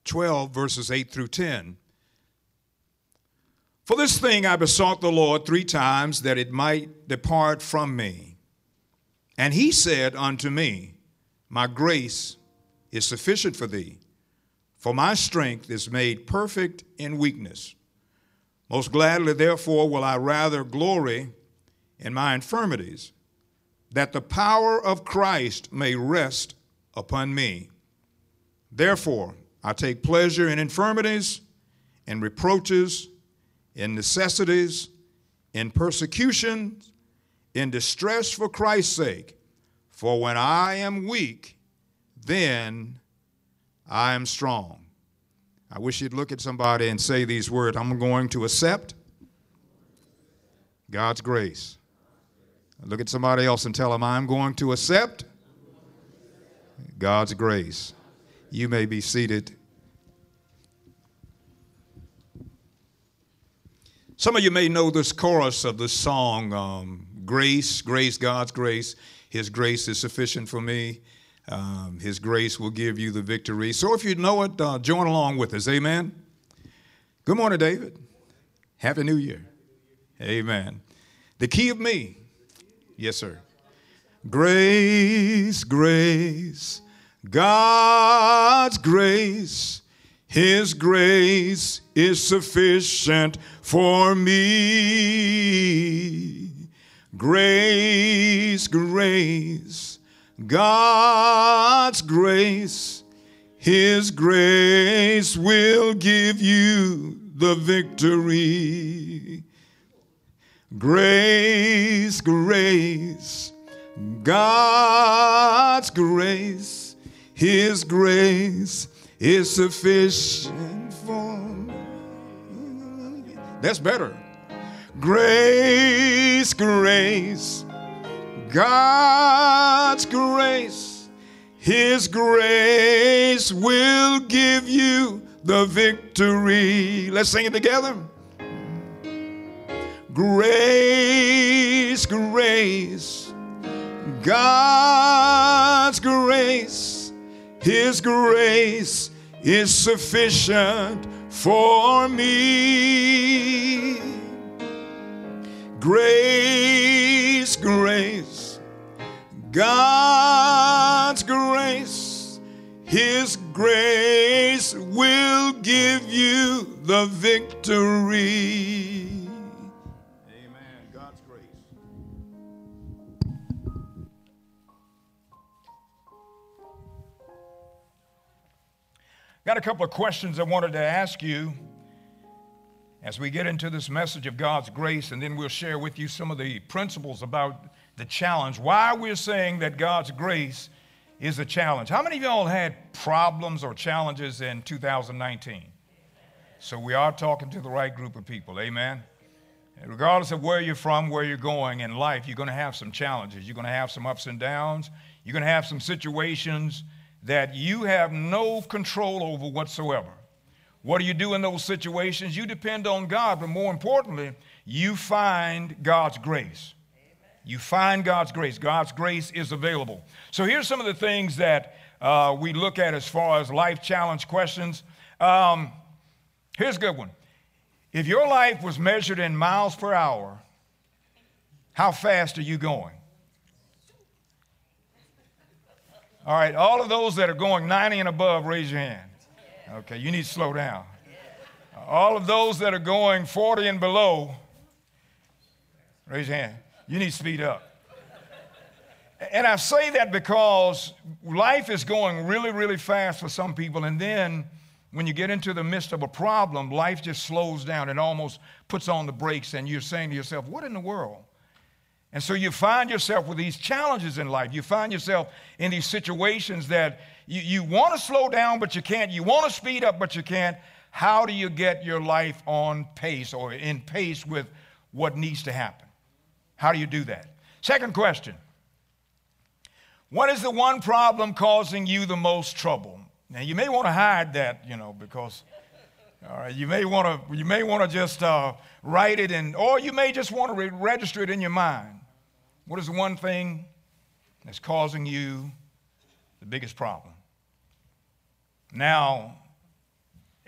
12, verses 8 through 10. For this thing I besought the Lord 3 times, that it might depart from me. And he said unto me, My grace is sufficient for thee, for my strength is made perfect in weakness. Most gladly, therefore, will I rather glory in my infirmities, that the power of Christ may rest upon me. Therefore, I take pleasure in infirmities, in reproaches, in necessities, in persecutions, in distress for Christ's sake. For when I am weak, then I am strong. I wish you'd look at somebody and say these words. I'm going to accept God's grace. Look at somebody else and tell them, I'm going to accept God's grace. You may be seated. Some of you may know this chorus of this song, Grace, Grace, God's grace. His grace is sufficient for me. His grace will give you the victory. So if you know it, join along with us. Amen. Good morning, David. Happy New Year. Amen. The key of me. Yes, sir. Grace, grace, God's grace. His grace is sufficient for me. Grace, grace, God's grace. His grace will give you the victory. Grace, grace, God's grace. His grace is sufficient for me. That's better. Grace, grace, God's grace. His grace will give you the victory. Let's sing it together. Grace, grace, God's grace. His grace is sufficient for me. Grace, grace, God's grace. His grace will give you the victory. Amen. God's grace. Got a couple of questions I wanted to ask you as we get into this message of God's grace, and then we'll share with you some of the principles about the challenge, why we're saying that God's grace is a challenge. How many of y'all had problems or challenges in 2019? So we are talking to the right group of people, amen? And regardless of where you're from, where you're going in life, you're going to have some challenges. You're going to have some ups and downs. You're going to have some situations that you have no control over whatsoever. What do you do in those situations? You depend on God, but more importantly, you find God's grace. You find God's grace. God's grace is available. So here's some of the things that we look at as far as life challenge questions. Here's a good one. If your life was measured in miles per hour, how fast are you going? All right, all of those that are going 90 and above, raise your hand. Okay, you need to slow down. All of those that are going 40 and below, raise your hand. You need to speed up. And I say that because life is going really, really fast for some people, and then when you get into the midst of a problem, life just slows down and almost puts on the brakes, and you're saying to yourself, what in the world? And so you find yourself with these challenges in life. You find yourself in these situations that you want to slow down, but you can't. You want to speed up, but you can't. How do you get your life on pace or in pace with what needs to happen? How do you do that? Second question. What is the one problem causing you the most trouble? Now, you may want to hide that, because all right, you may want to just write it, or you may just want to register it in your mind. What is the one thing that's causing you the biggest problem? Now,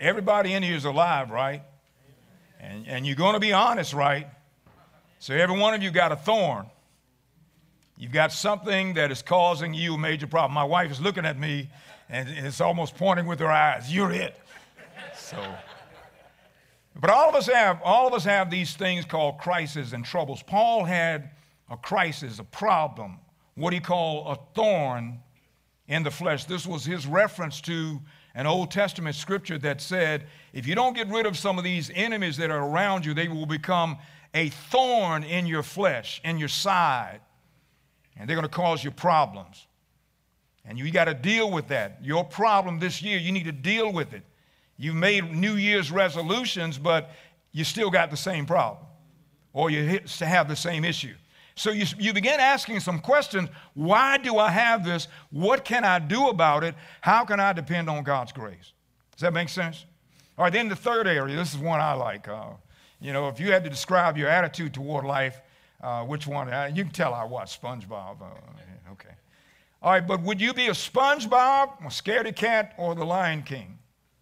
Everybody in here is alive, right? And you're going to be honest, right? So every one of you got a thorn. You've got something that is causing you a major problem. My wife is looking at me, and it's almost pointing with her eyes. You're it. So, but all of us have these things called crises and troubles. Paul had a crisis, a problem, what he called a thorn in the flesh. This was his reference to an Old Testament scripture that said, if you don't get rid of some of these enemies that are around you, they will become a thorn in your flesh, in your side, and they're going to cause you problems. And you got to deal with that. Your problem this year, you need to deal with it. You made New Year's resolutions, but you still got the same problem, or you have the same issue. So you begin asking some questions. Why do I have this? What can I do about it? How can I depend on God's grace? Does that make sense? All right, then the third area, this is one I like. If you had to describe your attitude toward life, which one? You can tell I watch SpongeBob. Okay. All right, but would you be a SpongeBob, a scaredy cat, or the Lion King?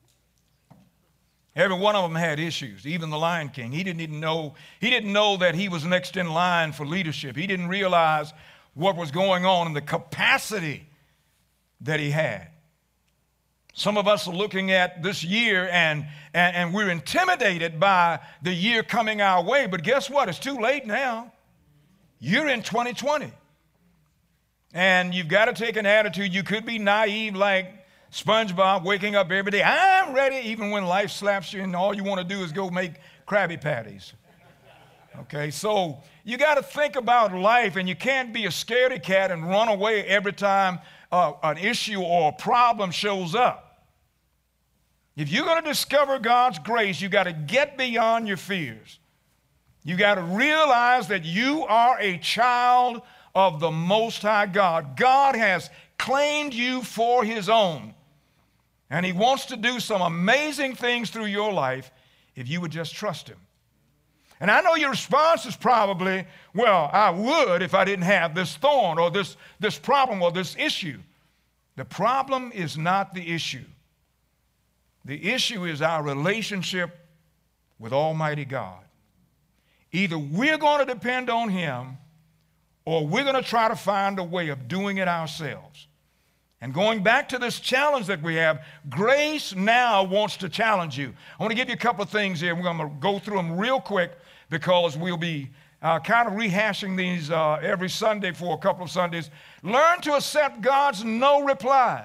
Every one of them had issues, even the Lion King. He didn't know that he was next in line for leadership. He didn't realize what was going on and the capacity that he had. Some of us are looking at this year and we're intimidated by the year coming our way, but guess what? It's too late now. You're in 2020. And you've got to take an attitude. You could be naive like SpongeBob, waking up every day, I'm ready, even when life slaps you and all you want to do is go make Krabby Patties. Okay, so you got to think about life, and you can't be a scaredy cat and run away every time an issue or a problem shows up. If you're going to discover God's grace, you got to get beyond your fears. You got to realize that you are a child of the Most High God. God has claimed you for his own. And he wants to do some amazing things through your life if you would just trust him. And I know your response is probably, well, I would if I didn't have this thorn or this problem or this issue. The problem is not the issue. The issue is our relationship with Almighty God. Either we're going to depend on him or we're going to try to find a way of doing it ourselves. And going back to this challenge that we have, grace now wants to challenge you. I want to give you a couple of things here. We're going to go through them real quick because we'll be kind of rehashing these every Sunday for a couple of Sundays. Learn to accept God's no reply.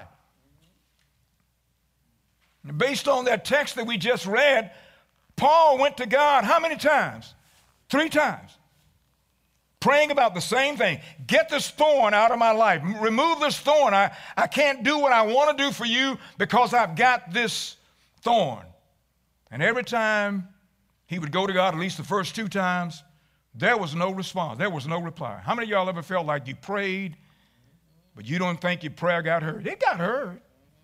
Based on that text that we just read, Paul went to God how many times? 3 times. Praying about the same thing. Get this thorn out of my life. Remove this thorn. I can't do what I want to do for you because I've got this thorn. And every time he would go to God, at least the first 2 times, there was no response. There was no reply. How many of y'all ever felt like you prayed, but you don't think your prayer got heard? It got heard.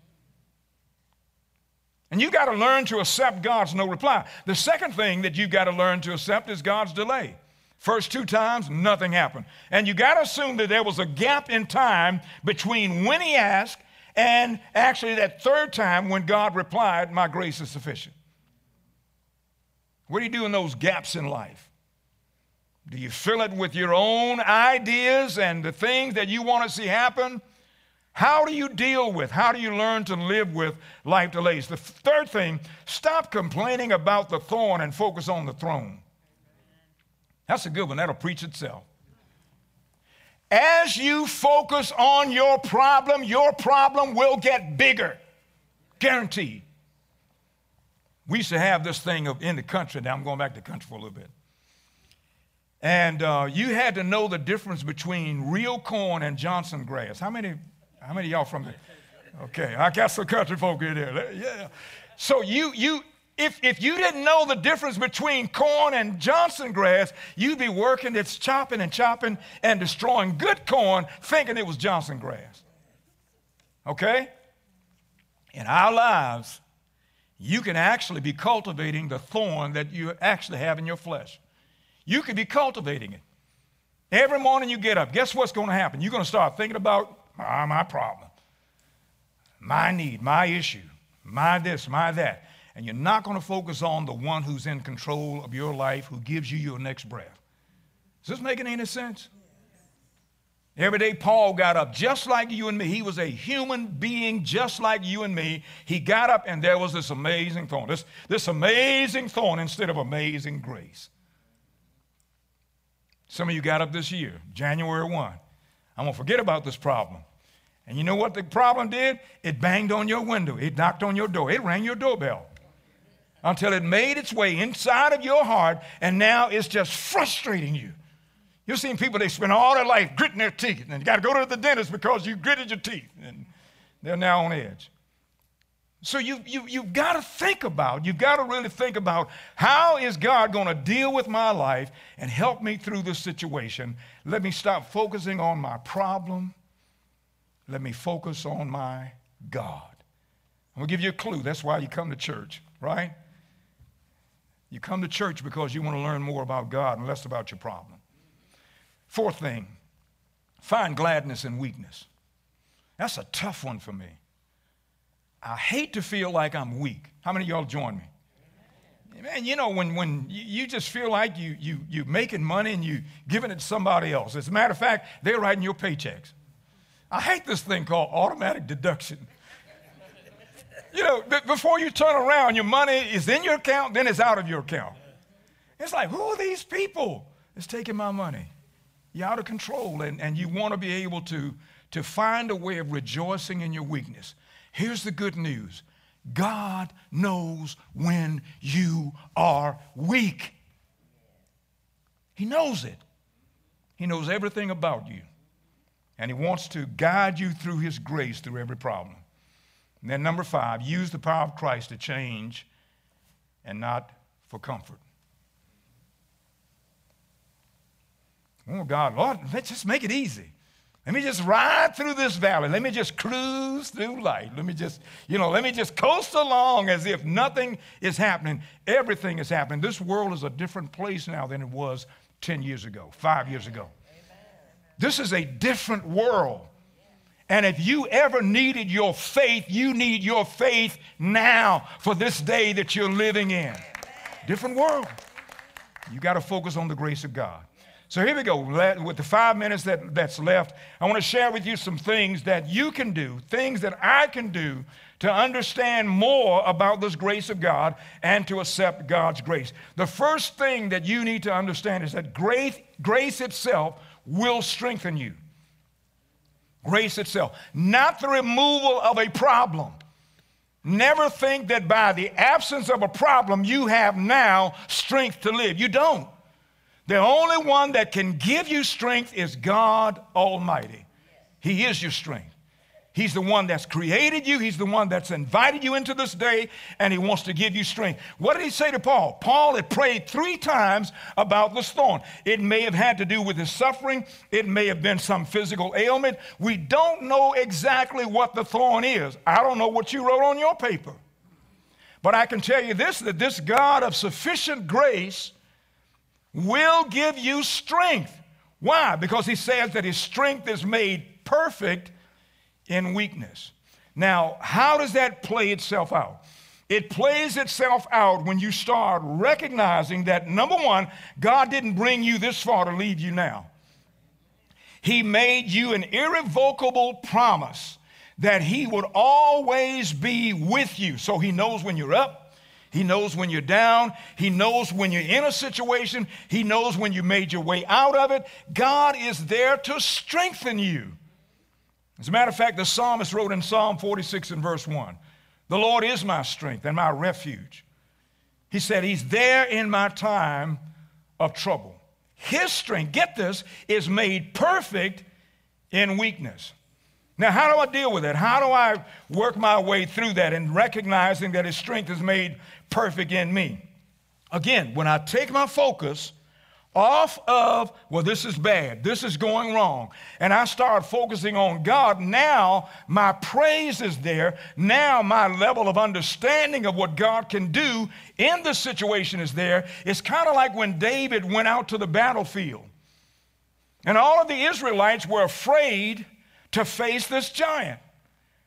And you got to learn to accept God's no reply. The second thing that you've got to learn to accept is God's delay. First 2 times, nothing happened. And you got to assume that there was a gap in time between when he asked and actually that 3rd time when God replied, my grace is sufficient. What do you do in those gaps in life? Do you fill it with your own ideas and the things that you want to see happen? How do you deal with, how do you learn to live with life delays? The third thing, stop complaining about the thorn and focus on the throne. That's a good one. That'll preach itself. As you focus on your problem will get bigger. Guaranteed. We used to have this thing in the country. Now I'm going back to the country for a little bit. And you had to know the difference between real corn and Johnson grass. How many of y'all from there? Okay, I got some country folk in there. Yeah. So if you didn't know the difference between corn and Johnson grass, you'd be working, it's chopping and destroying good corn, thinking it was Johnson grass. Okay? In our lives, you can actually be cultivating the thorn that you actually have in your flesh. You could be cultivating it. Every morning you get up, guess what's going to happen? You're going to start thinking about my problem, my need, my issue, my this, my that. And you're not going to focus on the one who's in control of your life, who gives you your next breath. Is this making any sense? Every day Paul got up just like you and me. He was a human being just like you and me. He got up and there was this amazing thorn. This amazing thorn instead of amazing grace. Some of you got up this year, January 1. I'm going to forget about this problem. And you know what the problem did? It banged on your window. It knocked on your door. It rang your doorbell until it made its way inside of your heart, and now it's just frustrating you. You've seen people, they spend all their life gritting their teeth, and you got to go to the dentist because you gritted your teeth, and they're now on edge. So you've got to think about, you've got to really think about, how is God going to deal with my life and help me through this situation? Let me stop focusing on my problem. Let me focus on my God. I'm going to give you a clue. That's why you come to church, right? You come to church because you want to learn more about God and less about your problem. Fourth thing, find gladness in weakness. That's a tough one for me. I hate to feel like I'm weak. How many of y'all join me? Man, you know, when you just feel like you're making money and you're giving it to somebody else. As a matter of fact, they're writing your paychecks. I hate this thing called automatic deduction. You know, before you turn around, your money is in your account, then it's out of your account. It's like, who are these people that's taking my money? You're out of control, and you want to be able to find a way of rejoicing in your weakness. Here's the good news. God knows when you are weak. He knows it. He knows everything about you. And he wants to guide you through his grace through every problem. And then number 5, use the power of Christ to change and not for comfort. Oh, God, Lord, let's just make it easy. Let me just ride through this valley. Let me just cruise through life. Let me just coast along as if nothing is happening. Everything is happening. This world is a different place now than it was 10 years ago, 5 years ago. This is a different world. And if you ever needed your faith, you need your faith now for this day that you're living in. Different world. You got to focus on the grace of God. So here we go. With the 5 minutes that's left, I want to share with you some things that you can do, things that I can do to understand more about this grace of God and to accept God's grace. The first thing that you need to understand is that grace itself will strengthen you. Grace itself, not the removal of a problem. Never think that by the absence of a problem you have now strength to live. You don't. The only one that can give you strength is God Almighty. He is your strength. He's the one that's created you. He's the one that's invited you into this day, and he wants to give you strength. What did he say to Paul? Paul had prayed 3 times about this thorn. It may have had to do with his suffering. It may have been some physical ailment. We don't know exactly what the thorn is. I don't know what you wrote on your paper. But I can tell you this, that this God of sufficient grace will give you strength. Why? Because he says that his strength is made perfect in weakness. Now, how does that play itself out? It plays itself out when you start recognizing that, number 1, God didn't bring you this far to leave you now. He made you an irrevocable promise that he would always be with you. So he knows when you're up. He knows when you're down. He knows when you're in a situation. He knows when you made your way out of it. God is there to strengthen you. As a matter of fact, the psalmist wrote in Psalm 46 and verse 1, "The Lord is my strength and my refuge." He said he's there in my time of trouble. His strength, get this, is made perfect in weakness. Now, how do I deal with that? How do I work my way through that and recognizing that his strength is made perfect in me? Again, when I take my focus off of, well, this is bad, this is going wrong, and I start focusing on God, now my praise is there. Now my level of understanding of what God can do in the situation is there. It's kind of like when David went out to the battlefield, and all of the Israelites were afraid to face this giant.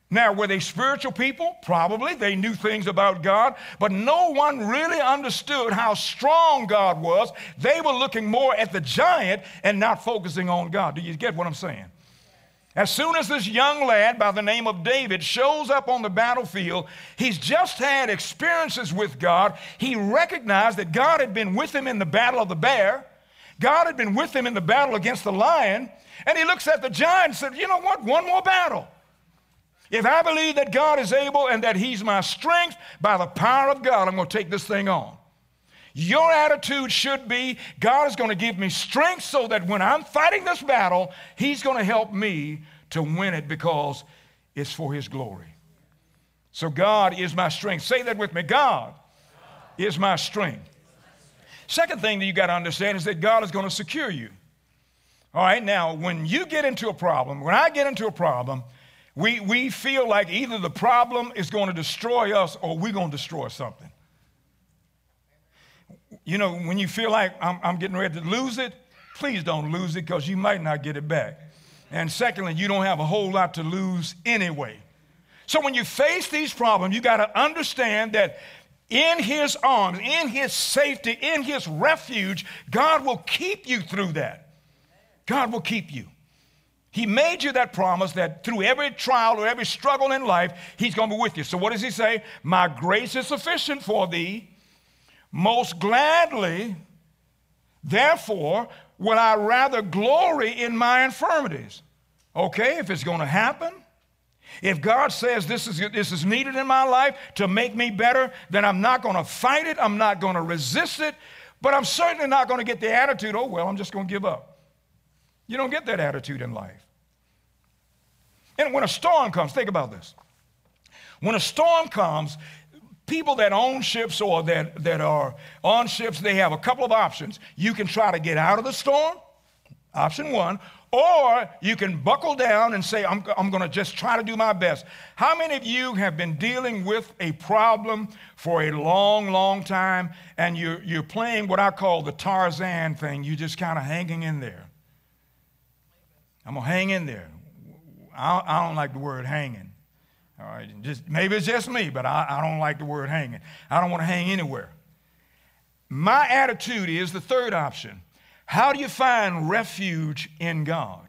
Now, were they spiritual people? Probably. They knew things about God, but no one really understood how strong God was. They were looking more at the giant and not focusing on God. Do you get what I'm saying? As soon as this young lad by the name of David shows up on the battlefield, he's just had experiences with God. He recognized that God had been with him in the battle of the bear. God had been with him in the battle against the lion. And he looks at the giant and said, you know what? One more battle. If I believe that God is able and that he's my strength, by the power of God, I'm going to take this thing on. Your attitude should be, God is going to give me strength so that when I'm fighting this battle, he's going to help me to win it because it's for his glory. So God is my strength. Say that with me. God is my strength. Second thing that you got to understand is that God is going to secure you. All right, now, when you get into a problem, when I get into a problem, we feel like either the problem is going to destroy us or we're going to destroy something. You know, when you feel like I'm getting ready to lose it, please don't lose it because you might not get it back. And secondly, you don't have a whole lot to lose anyway. So when you face these problems, you got to understand that in his arms, in his safety, in his refuge, God will keep you through that. God will keep you. He made you that promise that through every trial or every struggle in life, he's going to be with you. So what does he say? My grace is sufficient for thee. Most gladly, therefore, will I rather glory in my infirmities. Okay, if it's going to happen, if God says this is needed in my life to make me better, then I'm not going to fight it. I'm not going to resist it. But I'm certainly not going to get the attitude, oh, well, I'm just going to give up. You don't get that attitude in life. And when a storm comes, think about this. When a storm comes, people that own ships or that are on ships, they have a couple of options. You can try to get out of the storm, option one, or you can buckle down and say, I'm going to just try to do my best. How many of you have been dealing with a problem for a long, long time, and you're playing what I call the Tarzan thing? You're just kind of hanging in there. I'm going to hang in there. I don't like the word hanging. All right, maybe it's just me, but I don't like the word hanging. I don't want to hang anywhere. My attitude is the third option. How do you find refuge in God?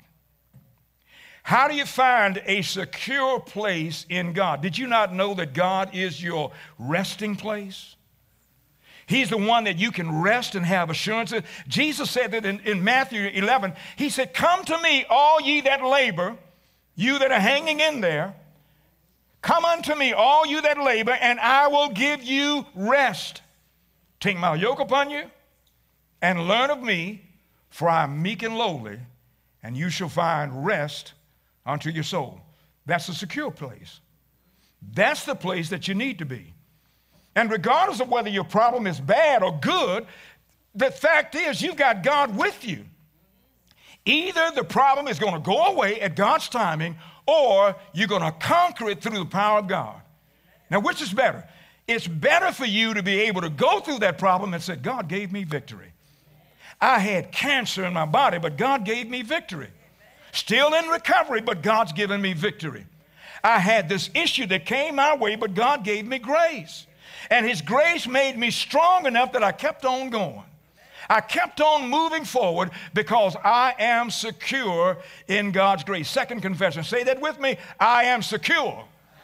How do you find a secure place in God? Did you not know that God is your resting place? He's the one that you can rest and have assurance in. Jesus said that in Matthew 11, he said, come to me, all ye that labor, you that are hanging in there, come unto me, all you that labor, and I will give you rest. Take my yoke upon you and learn of me, for I am meek and lowly, and you shall find rest unto your soul. That's a secure place. That's the place that you need to be. And regardless of whether your problem is bad or good, the fact is you've got God with you. Either the problem is going to go away at God's timing, or you're going to conquer it through the power of God. Now, which is better? It's better for you to be able to go through that problem and say, God gave me victory. I had cancer in my body, but God gave me victory. Still in recovery, but God's given me victory. I had this issue that came my way, but God gave me grace. And his grace made me strong enough that I kept on going. I kept on moving forward because I am secure in God's grace. Second confession, say that with me. I am secure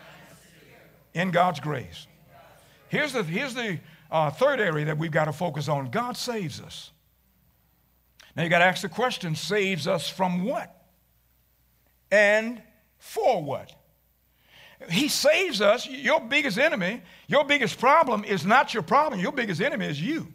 in God's grace. Here's the third area that we've got to focus on. God saves us. Now you got to ask the question, saves us from what? And for what? He saves us. Your biggest enemy, your biggest problem is not your problem. Your biggest enemy is you.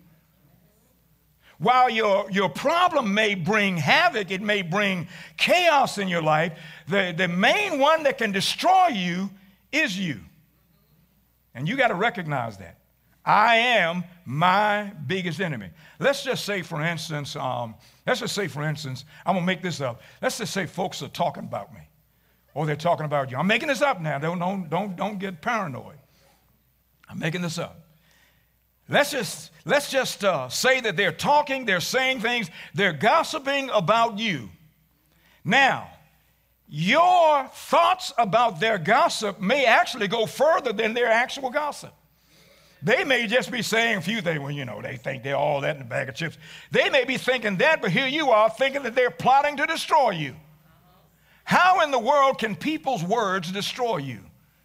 While your problem may bring havoc, it may bring chaos in your life, the main one that can destroy you is you. And you got to recognize that. I am my biggest enemy. Let's just say, for instance, I'm going to make this up. Let's just say folks are talking about me, or they're talking about you. I'm making this up now. Don't get paranoid. I'm making this up. Let's just say that they're talking, they're saying things, they're gossiping about you. Now, your thoughts about their gossip may actually go further than their actual gossip. They may just be saying a few things, well, you know, they think they're all that in a bag of chips. They may be thinking that, but here you are thinking that they're plotting to destroy you. How in the world can people's words destroy you?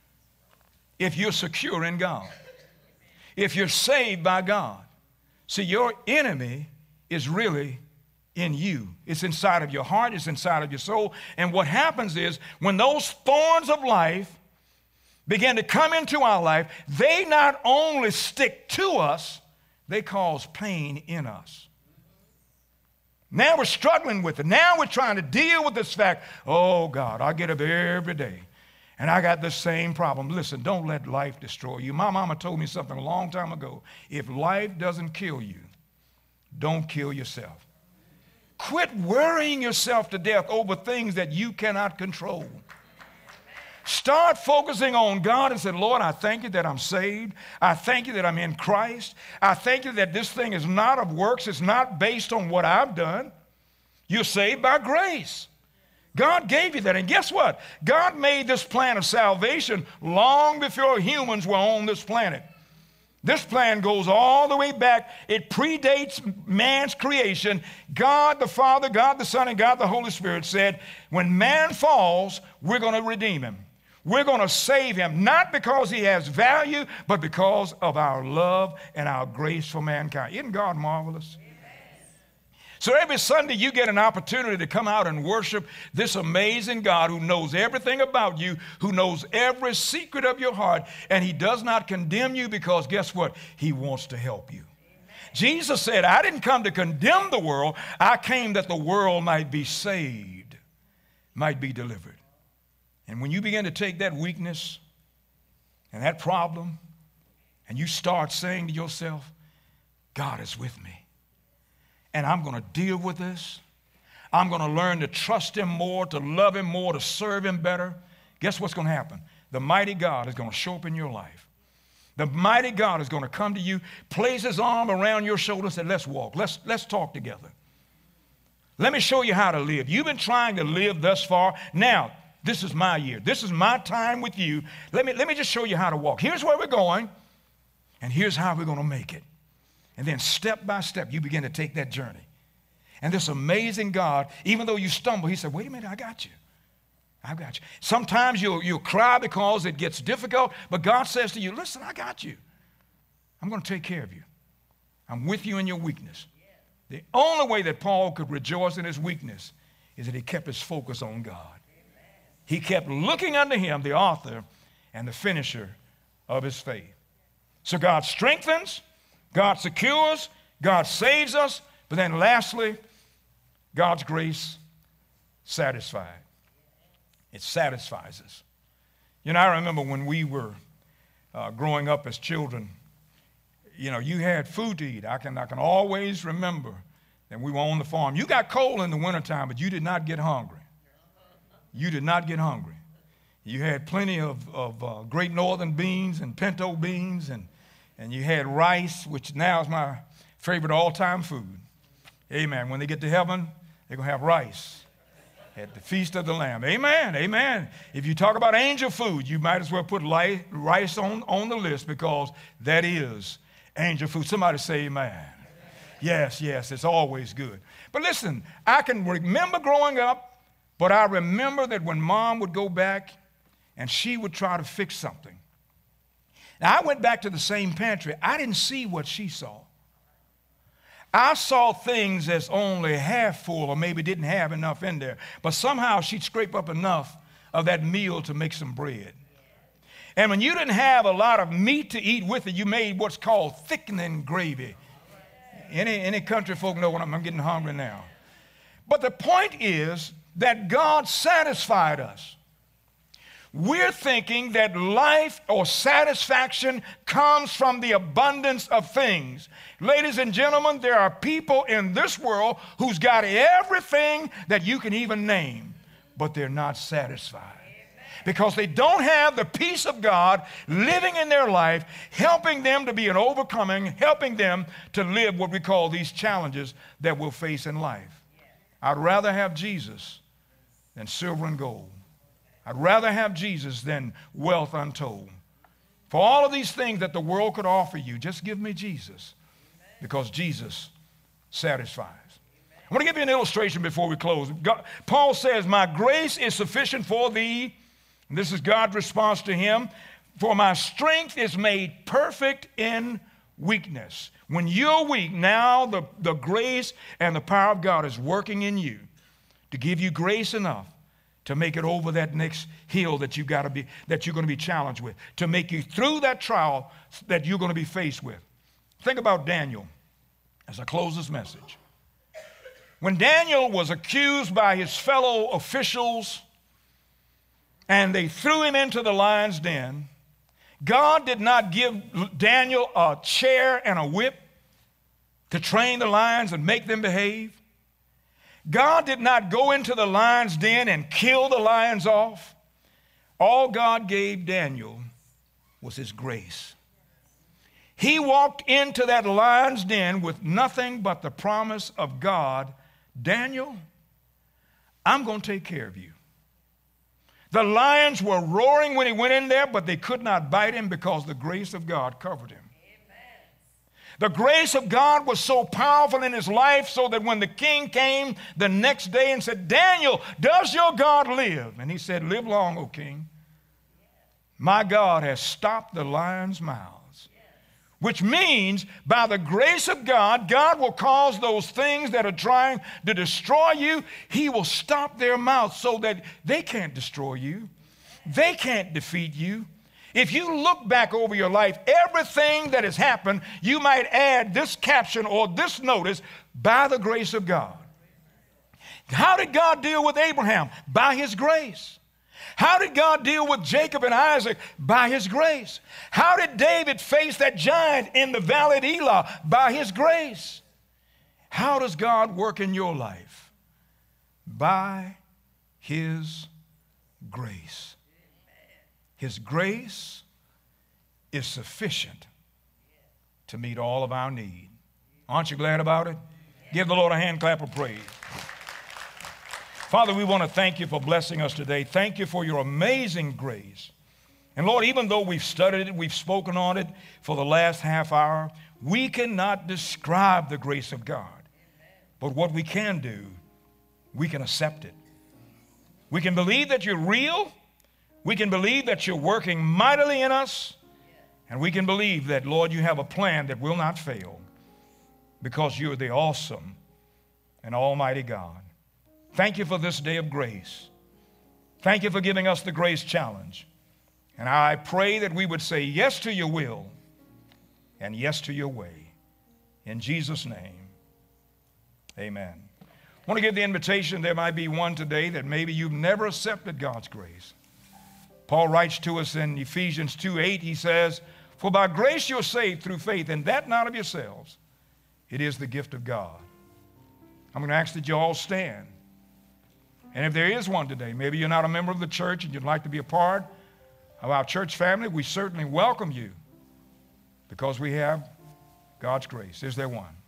If you're secure in God, if you're saved by God. See, your enemy is really in you. It's inside of your heart, it's inside of your soul. And what happens is when those thorns of life begin to come into our life, they not only stick to us, they cause pain in us. Now we're struggling with it. Now we're trying to deal with this fact, oh God, I get up every day and I got the same problem. Listen, don't let life destroy you. My mama told me something a long time ago. If life doesn't kill you, don't kill yourself. Quit worrying yourself to death over things that you cannot control. Start focusing on God and say, Lord, I thank you that I'm saved. I thank you that I'm in Christ. I thank you that this thing is not of works. It's not based on what I've done. You're saved by grace. God gave you that. And guess what? God made this plan of salvation long before humans were on this planet. This plan goes all the way back. It predates man's creation. God the Father, God the Son, and God the Holy Spirit said, when man falls, we're going to redeem him. We're going to save him, not because he has value, but because of our love and our grace for mankind. Isn't God marvelous? So every Sunday you get an opportunity to come out and worship this amazing God who knows everything about you, who knows every secret of your heart, and he does not condemn you because guess what? He wants to help you. Jesus said, I didn't come to condemn the world. I came that the world might be saved, might be delivered. And when you begin to take that weakness and that problem and you start saying to yourself, God is with me. And I'm going to deal with this. I'm going to learn to trust him more, to love him more, to serve him better. Guess what's going to happen? The mighty God is going to show up in your life. The mighty God is going to come to you, place his arm around your shoulder and say, let's walk. Let's talk together. Let me show you how to live. You've been trying to live thus far. Now, this is my year. This is my time with you. Let me just show you how to walk. Here's where we're going, and here's how we're going to make it. And then step by step, you begin to take that journey. And this amazing God, even though you stumble, he said, wait a minute, I got you. I got you. Sometimes you'll cry because it gets difficult, but God says to you, listen, I got you. I'm going to take care of you. I'm with you in your weakness. The only way that Paul could rejoice in his weakness is that he kept his focus on God. He kept looking unto him, the author and the finisher of his faith. So God strengthens, God secures, God saves us, but then lastly, God's grace satisfies. It satisfies us. You know, I remember when we were growing up as children, you know, you had food to eat. I can always remember that we were on the farm. You got cold in the wintertime, but you did not get hungry. You did not get hungry. You had plenty of Great Northern beans and pinto beans, and you had rice, which now is my favorite all-time food. Amen. When they get to heaven, they're going to have rice at the Feast of the Lamb. Amen. Amen. If you talk about angel food, you might as well put rice on the list because that is angel food. Somebody say amen. Yes, it's always good. But listen, I can remember growing up, but I remember that when Mom would go back and she would try to fix something. Now, I went back to the same pantry. I didn't see what she saw. I saw things as only half full or maybe didn't have enough in there. But somehow she'd scrape up enough of that meal to make some bread. And when you didn't have a lot of meat to eat with it, you made what's called thickening gravy. Any country folk know when I'm getting hungry now. But the point is that God satisfied us. We're thinking that life or satisfaction comes from the abundance of things. Ladies and gentlemen, there are people in this world who's got everything that you can even name, but they're not satisfied. Because they don't have the peace of God living in their life, helping them to be an overcoming, helping them to live what we call these challenges that we'll face in life. I'd rather have Jesus than silver and gold. I'd rather have Jesus than wealth untold. For all of these things that the world could offer you, just give me Jesus, because Jesus satisfies. I want to give you an illustration before we close. Paul says, my grace is sufficient for thee. And this is God's response to him. For my strength is made perfect in weakness. When you're weak, now the grace and the power of God is working in you to give you grace enough to make it over that next hill that you're going to be challenged with, to make you through that trial that you're going to be faced with. Think about Daniel as I close this message. When Daniel was accused by his fellow officials and they threw him into the lion's den, God did not give Daniel a chair and a whip to train the lions and make them behave. God did not go into the lion's den and kill the lions off. All God gave Daniel was his grace. He walked into that lion's den with nothing but the promise of God. Daniel, I'm going to take care of you. The lions were roaring when he went in there, but they could not bite him because the grace of God covered him. The grace of God was so powerful in his life so that when the king came the next day and said, Daniel, does your God live? And he said, live long, O king. My God has stopped the lions' mouths. Which means by the grace of God, God will cause those things that are trying to destroy you, he will stop their mouths so that they can't destroy you. They can't defeat you. If you look back over your life, everything that has happened, you might add this caption or this notice, by the grace of God. How did God deal with Abraham? By his grace. How did God deal with Jacob and Isaac? By his grace. How did David face that giant in the valley of Elah? By his grace. How does God work in your life? By his grace. His grace is sufficient to meet all of our need. Aren't you glad about it? Give the Lord a hand clap of praise. Father, we want to thank you for blessing us today. Thank you for your amazing grace. And Lord, even though we've studied it, we've spoken on it for the last half hour, we cannot describe the grace of God. But what we can do, we can accept it. We can believe that you're real. We can believe that you're working mightily in us. And we can believe that, Lord, you have a plan that will not fail because you're the awesome and almighty God. Thank you for this day of grace. Thank you for giving us the grace challenge. And I pray that we would say yes to your will and yes to your way. In Jesus' name, amen. I want to give the invitation. There might be one today that maybe you've never accepted God's grace. Paul writes to us in Ephesians 2:8, he says, for by grace you're saved through faith, and that not of yourselves. It is the gift of God. I'm going to ask that you all stand. And if there is one today, maybe you're not a member of the church and you'd like to be a part of our church family, we certainly welcome you because we have God's grace. Is there one?